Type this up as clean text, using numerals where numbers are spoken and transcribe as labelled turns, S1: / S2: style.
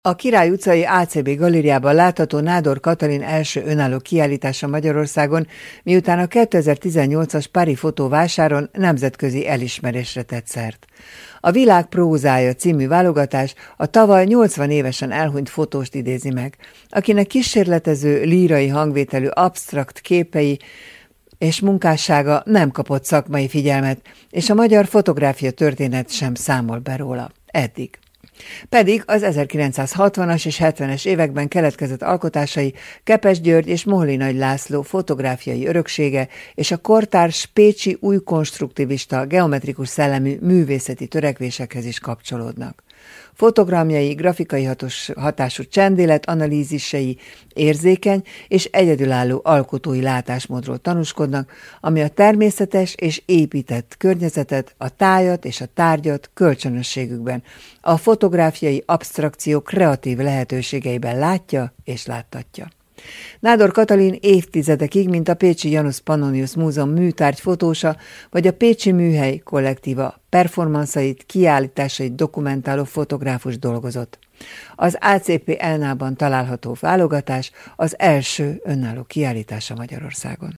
S1: A Király utcai ACB galériában látható Nádor Katalin első önálló kiállítása Magyarországon, miután a 2018-as Párizsi fotóvásáron nemzetközi elismerésre tett szert. A Világ prózája című válogatás a tavaly 80 évesen elhunyt fotóst idézi meg, akinek kísérletező, lírai hangvételű absztrakt képei és munkássága nem kapott szakmai figyelmet, és a magyar fotográfia történet sem számol be róla. Eddig. Pedig az 1960-as és 70-es években keletkezett alkotásai Kepes György és Mohli Nagy László fotográfiai öröksége és a kortárs pécsi új konstruktivista, geometrikus szellemű művészeti törekvésekhez is kapcsolódnak. Fotogramjai, grafikai hatású csendélet analízisei érzékeny és egyedülálló alkotói látásmódról tanúskodnak, ami a természetes és épített környezetet, a tájat és a tárgyat kölcsönösségükben, a fotográfiai absztrakció kreatív lehetőségeiben látja és láttatja. Nádor Katalin évtizedekig, mint a pécsi Janus Pannonius Múzeum műtárgy fotósa, vagy a Pécsi Műhely kollektíva performanszait, kiállításait dokumentáló fotográfus dolgozott. Az ACP Elnában található válogatás az első önálló kiállítása Magyarországon.